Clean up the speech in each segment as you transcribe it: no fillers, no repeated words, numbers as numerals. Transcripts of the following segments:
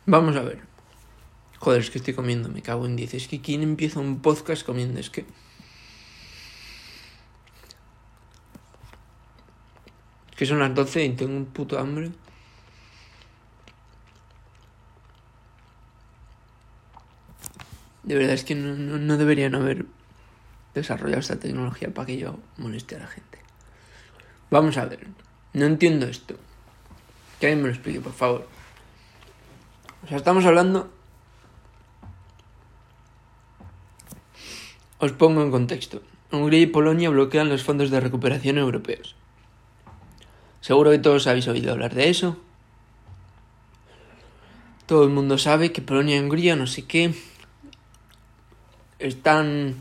Vamos a ver. Joder, es que estoy comiendo, me cago en 10. Es que ¿quién empieza un podcast comiendo? Es que son las 12 y tengo un puto hambre. De verdad es que no deberían haber desarrollado esta tecnología para que yo moleste a la gente. Vamos a ver. No entiendo esto. Que alguien me lo explique, por favor. O sea, estamos hablando... Os pongo en contexto. Hungría y Polonia bloquean los fondos de recuperación europeos. Seguro que todos habéis oído hablar de eso. Todo el mundo sabe que Polonia y Hungría, no sé qué, están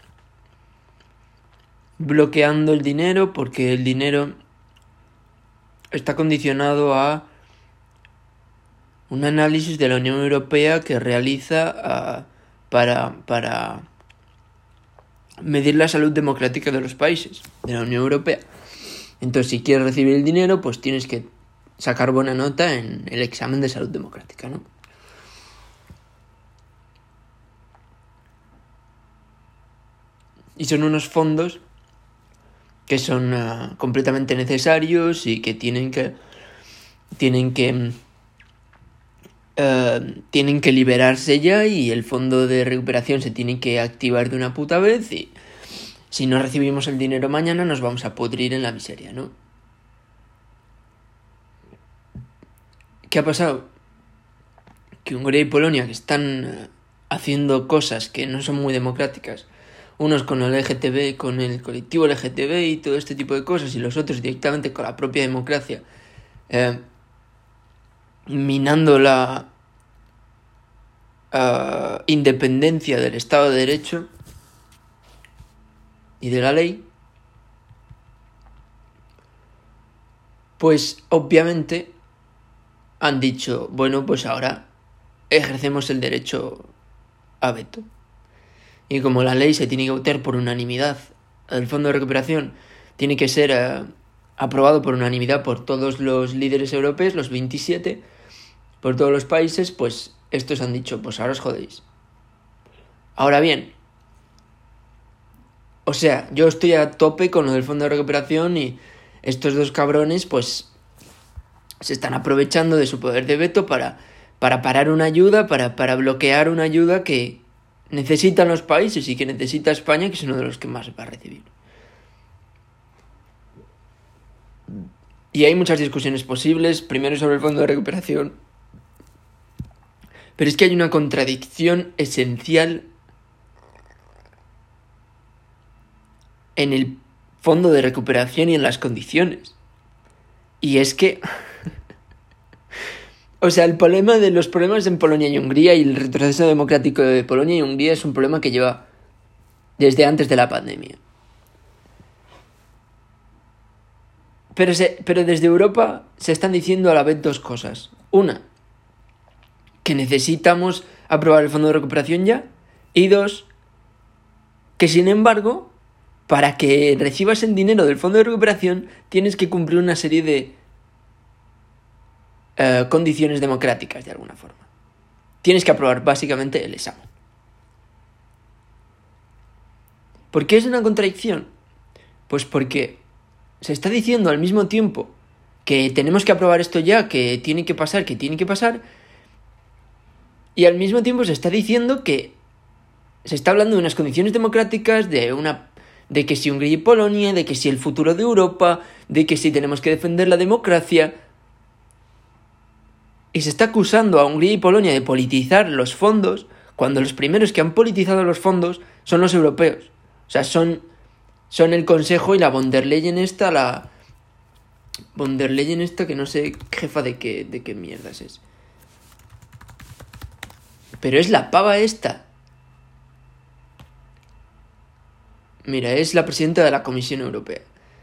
bloqueando el dinero porque el dinero está condicionado a un análisis de la Unión Europea que realiza para medir la salud democrática de los países de la Unión Europea. Entonces, si quieres recibir el dinero, pues tienes que sacar buena nota en el examen de salud democrática, ¿no? Y son unos fondos que son completamente necesarios y que tienen que liberarse ya, y el fondo de recuperación se tiene que activar de una puta vez, y si no recibimos el dinero mañana nos vamos a pudrir en la miseria, ¿no? ¿Qué ha pasado? Que Hungría y Polonia, que están haciendo cosas que no son muy democráticas, unos con el LGTB, con el colectivo LGTB y todo este tipo de cosas, y los otros directamente con la propia democracia, minando la independencia del Estado de Derecho y de la ley, pues obviamente han dicho, bueno, pues ahora ejercemos el derecho a veto. Y como la ley se tiene que votar por unanimidad, el Fondo de Recuperación tiene que ser aprobado por unanimidad por todos los líderes europeos, los 27, por todos los países, pues estos han dicho, pues ahora os jodéis. Ahora bien, o sea, yo estoy a tope con lo del Fondo de Recuperación, y estos dos cabrones pues se están aprovechando de su poder de veto para parar una ayuda, para bloquear una ayuda que necesitan los países y que necesita España, que es uno de los que más va a recibir. Y hay muchas discusiones posibles, primero sobre el Fondo de Recuperación, pero es que hay una contradicción esencial en el Fondo de Recuperación y en las condiciones. Y es que... O sea, los problemas en Polonia y Hungría y el retroceso democrático de Polonia y Hungría es un problema que lleva desde antes de la pandemia. Pero desde Europa se están diciendo a la vez dos cosas. Una, que necesitamos aprobar el Fondo de Recuperación ya. Y dos, que sin embargo, para que recibas el dinero del Fondo de Recuperación tienes que cumplir una serie de condiciones democráticas de alguna forma. Tienes que aprobar básicamente el examen. ¿Por qué es una contradicción? Pues porque se está diciendo al mismo tiempo que tenemos que aprobar esto ya, que tiene que pasar, y al mismo tiempo se está diciendo que se está hablando de unas condiciones democráticas, de que si Hungría y Polonia, de que si el futuro de Europa, de que si tenemos que defender la democracia. Y se está acusando a Hungría y Polonia de politizar los fondos, cuando los primeros que han politizado los fondos son los europeos. O sea, son el Consejo y la von der Leyen esta, que no sé, jefa de qué mierdas es. Pero es la pava esta. Mira, es la presidenta de la Comisión Europea.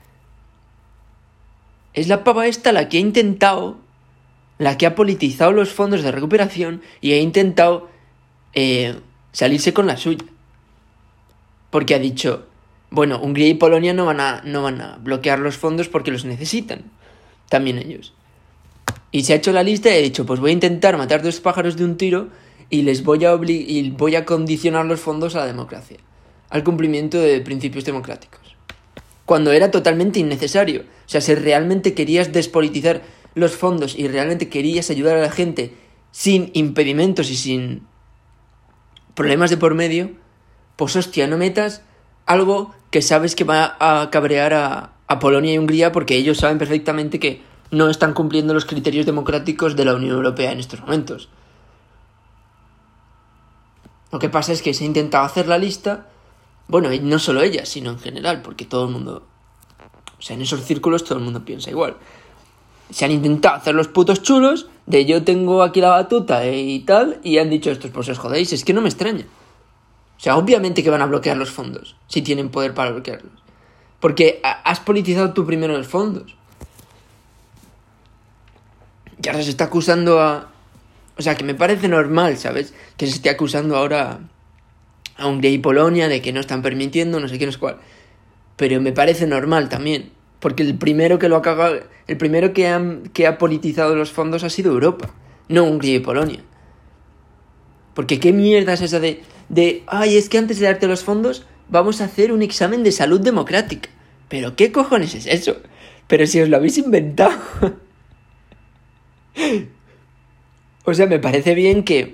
Es la pava esta la que ha intentado... la que ha politizado los fondos de recuperación y ha intentado salirse con la suya. Porque ha dicho, bueno, Hungría y Polonia no van a bloquear los fondos porque los necesitan. También ellos. Y se ha hecho la lista y ha dicho, pues voy a intentar matar 2 pájaros de un tiro y voy a condicionar los fondos a la democracia, al cumplimiento de principios democráticos. Cuando era totalmente innecesario. O sea, si realmente querías despolitizar los fondos y realmente querías ayudar a la gente sin impedimentos y sin problemas de por medio, pues hostia, no metas algo que sabes que va a cabrear a Polonia y Hungría, porque ellos saben perfectamente que no están cumpliendo los criterios democráticos de la Unión Europea en estos momentos. Lo que pasa es que se ha intentado hacer la lista, bueno, y no solo ella, sino en general, porque todo el mundo, o sea, en esos círculos todo el mundo piensa igual. Se han intentado hacer los putos chulos de yo tengo aquí la batuta y tal, y han dicho estos, pues os jodéis, es que no me extraña. O sea, obviamente que van a bloquear los fondos, si tienen poder para bloquearlos. Porque has politizado tú primero los fondos. Y ahora se está acusando a... O sea, que me parece normal, ¿sabes? Que se esté acusando ahora a Hungría y Polonia de que no están permitiendo, no sé qué, no sé cuál. Pero me parece normal también. Porque el primero que lo ha cagado, el primero que ha politizado los fondos ha sido Europa, no Hungría y Polonia. Porque qué mierda es esa de ay, es que antes de darte los fondos vamos a hacer un examen de salud democrática. ¿Pero qué cojones es eso? Pero si os lo habéis inventado. O sea, me parece bien que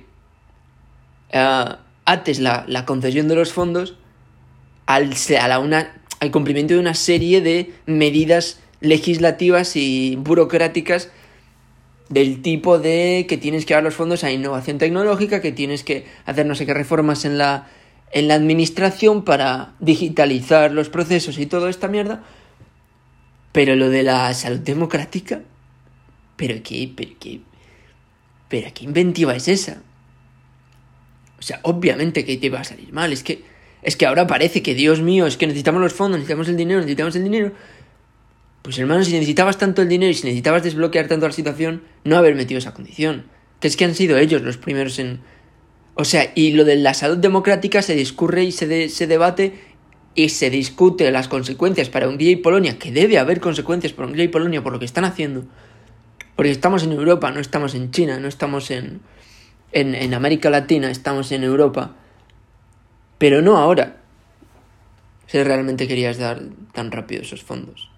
ates la concesión de los fondos al cumplimiento de una serie de medidas legislativas y burocráticas del tipo de que tienes que dar los fondos a innovación tecnológica, que tienes que hacer no sé qué reformas en la administración para digitalizar los procesos y toda esta mierda. Pero lo de la salud democrática, ¿pero qué inventiva es esa? O sea, obviamente que te va a salir mal. Es que ahora parece que, Dios mío, es que necesitamos los fondos, necesitamos el dinero. Pues hermano, si necesitabas tanto el dinero y si necesitabas desbloquear tanto la situación, no haber metido esa condición. Que es que han sido ellos los primeros en... O sea, y lo de la salud democrática se discurre y se debate y se discute las consecuencias para Hungría y Polonia, que debe haber consecuencias para Hungría y Polonia por lo que están haciendo. Porque estamos en Europa, no estamos en China, no estamos en América Latina, estamos en Europa. Pero no ahora. Si realmente querías dar tan rápido esos fondos.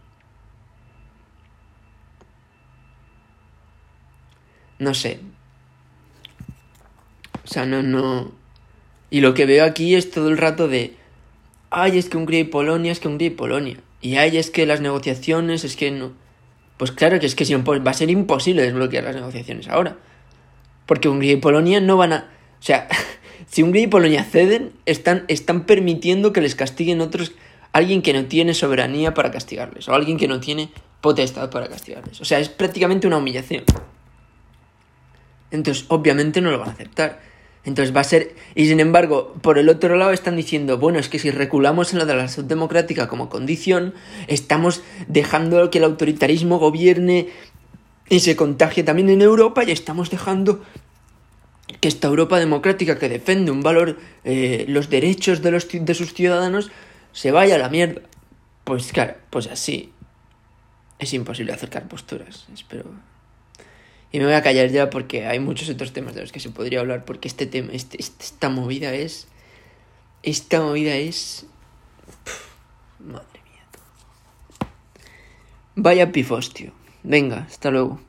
No sé. O sea, no. Y lo que veo aquí es todo el rato de... Ay, es que Hungría y Polonia, Y ay, es que las negociaciones, es que no... Pues claro que es que va a ser imposible desbloquear las negociaciones ahora. Porque Hungría y Polonia no van a... O sea, si Hungría y Polonia ceden, están permitiendo que les castiguen otros... Alguien que no tiene soberanía para castigarles. O alguien que no tiene potestad para castigarles. O sea, es prácticamente una humillación. Entonces, obviamente no lo van a aceptar. Entonces va a ser... Y sin embargo, por el otro lado están diciendo, bueno, es que si reculamos en lo de la salud democrática como condición, estamos dejando que el autoritarismo gobierne y se contagie también en Europa, y estamos dejando que esta Europa democrática que defiende un valor, los derechos de sus ciudadanos, se vaya a la mierda. Pues claro, pues así es imposible acercar posturas. Espero... Y me voy a callar ya porque hay muchos otros temas de los que se podría hablar, porque esta movida es... Madre mía. Vaya pifostio. Venga, hasta luego.